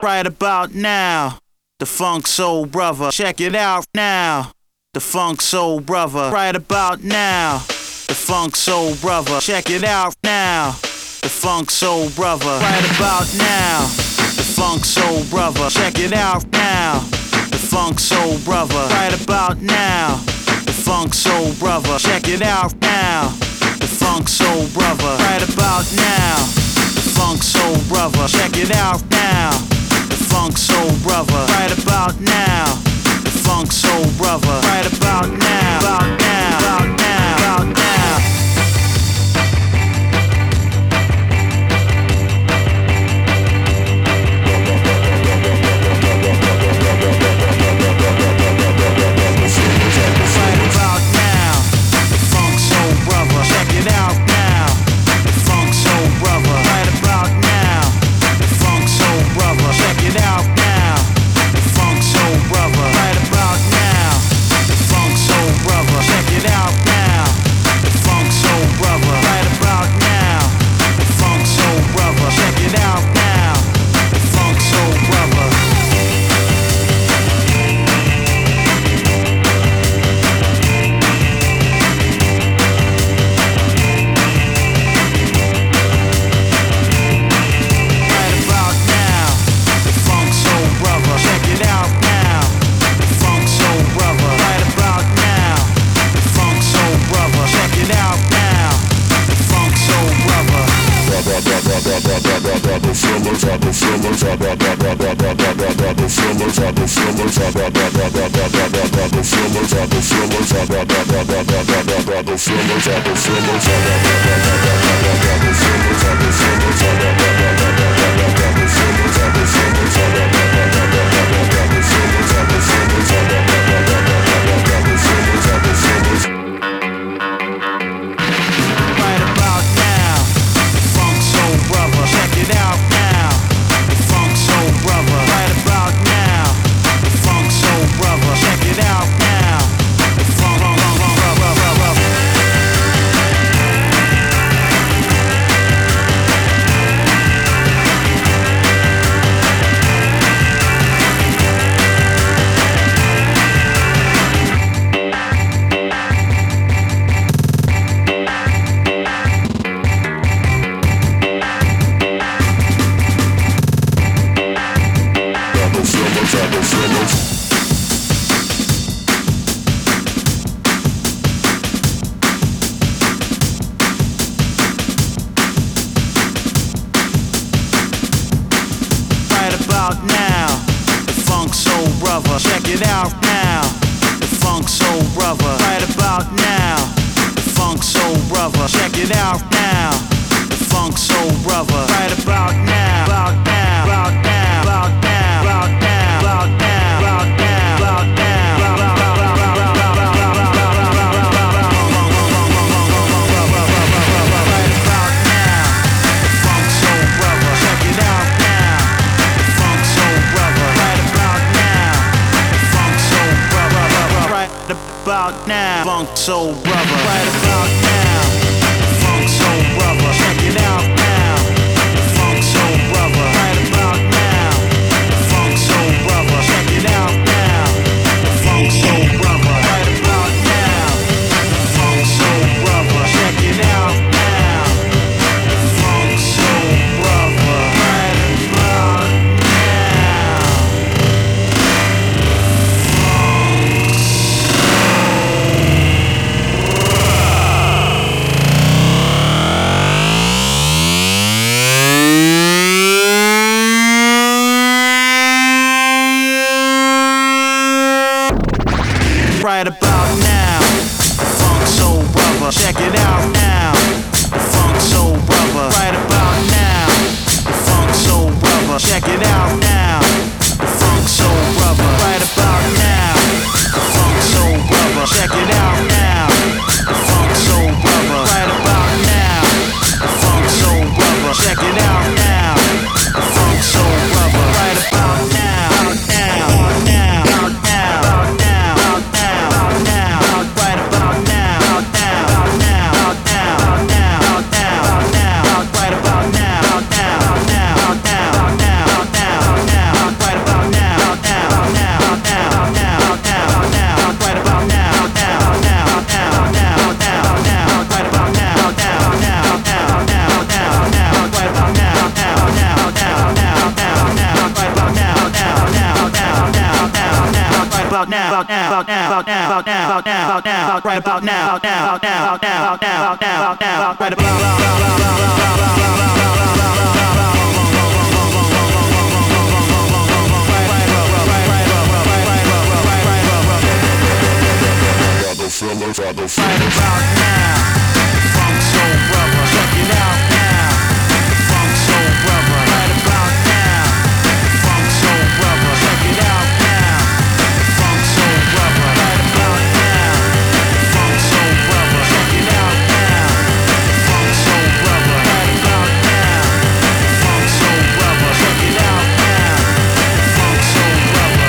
right about now. The Funk Soul Brother, check it out now. The Funk Soul Brother, right about now. The Funk Soul Brother, check it out now. The Funk Soul Brother, right about now. The Funk Soul Brother, check it out now. The Funk Soul Brother, right about now. The Funk Soul Brother, check it out now. The Funk Soul Brother, right about now. The Funk Soul Brother, check it out now. The Funk Soul Brother, right about now. The Funk Soul Brother, right about now. About now, about now, about now. Funk Soul Brother, right about now. Funk Soul Brother, check it out now. Funk Soul Brother, right about now. Funk Soul Brother, check it out now. Funk Soul Brother, right about now. Funk Soul Brother, check it out now. Funk Soul Brother, right about now. Right about now, Funk Soul Brother, check it out now. Funk Soul Brother, right about now. Funk Soul Brother, check it out now. Funk Soul Brother, right about now. Funk Soul Brother, check it out now. Funk Soul Brother, right about now. Funk Soul Brother, check it out now. Funk Soul Brother, right about now. Now, now, now, now, now, now, now, right about now, now, now, now, now, now, now, right about now, now, now, now, now, now, now. about now, about now, about now, about now, about now, about now, about now, right about now, about now, about now, about now, about now, about now, about now, right about right about now, Funk Soul Brother, check it out now, Funk Soul Brother, right about now, Funk Soul Brother, check it out now, Funk Soul Brother, right about now, Funk Soul Brother, check it out now, Funk Soul Brother, right about now, Funk Soul Brother, check it out now, Funk Soul Brother.